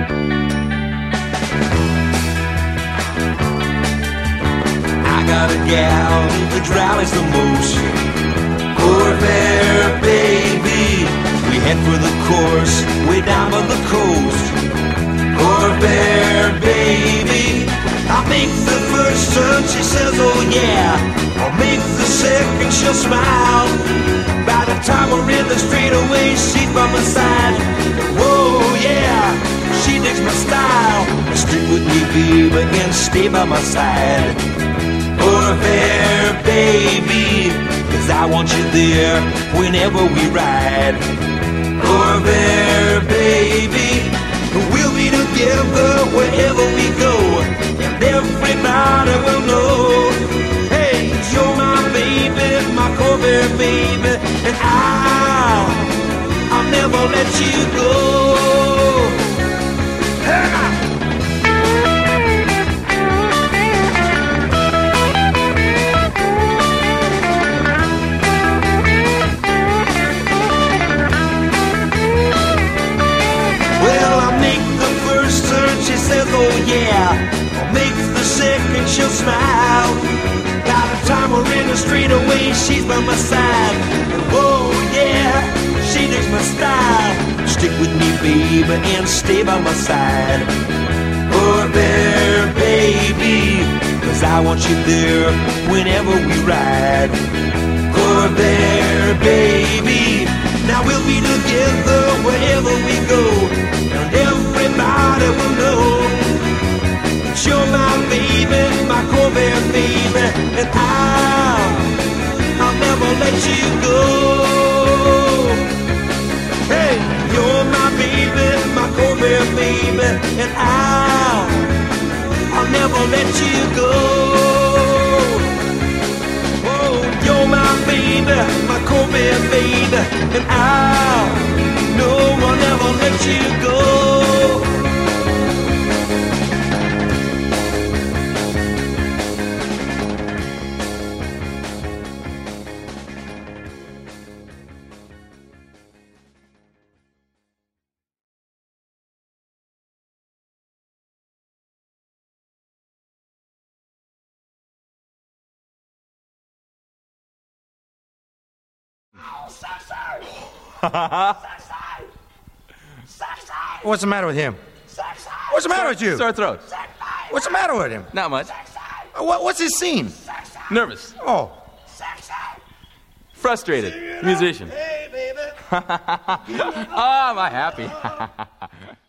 I got a gal that rallies the most. Corvair, baby. We head for the course way down on the coast. Corvair, baby. I'll make the first turn, she says, oh yeah. I'll make the second, she'll smile. By the time we're in the straightaway, she's by my side. Whoa, yeah, she digs my style. Stick with me, baby, and stay by my side. Corvair, baby, 'cause I want you there whenever we ride. Corvair, baby, we'll be together wherever we go, and everybody will know. Hey, you're my baby, my Corvair baby, and I'll never let you go. She says, oh yeah, I'll make the second, she'll smile. By the time we're in the straightaway, she's by my side. Oh yeah, she digs my style. Stick with me, baby, and stay by my side. Corvair, baby, 'cause I want you there whenever we ride. Corvair, baby, now we'll be together wherever we go, and everybody will know. You're my baby, my Corvair baby, and I'll never let you go. Hey, you're my baby, my Corvair baby, and I'll never let you go. Oh, you're my baby, my Corvair baby, and I'll never let you go. What's the matter with him? What's the matter with you? Sore throat. What's the matter with him? Not much. What's his scene? Nervous. Oh. Frustrated. Musician. Hey, baby. Oh, am I happy?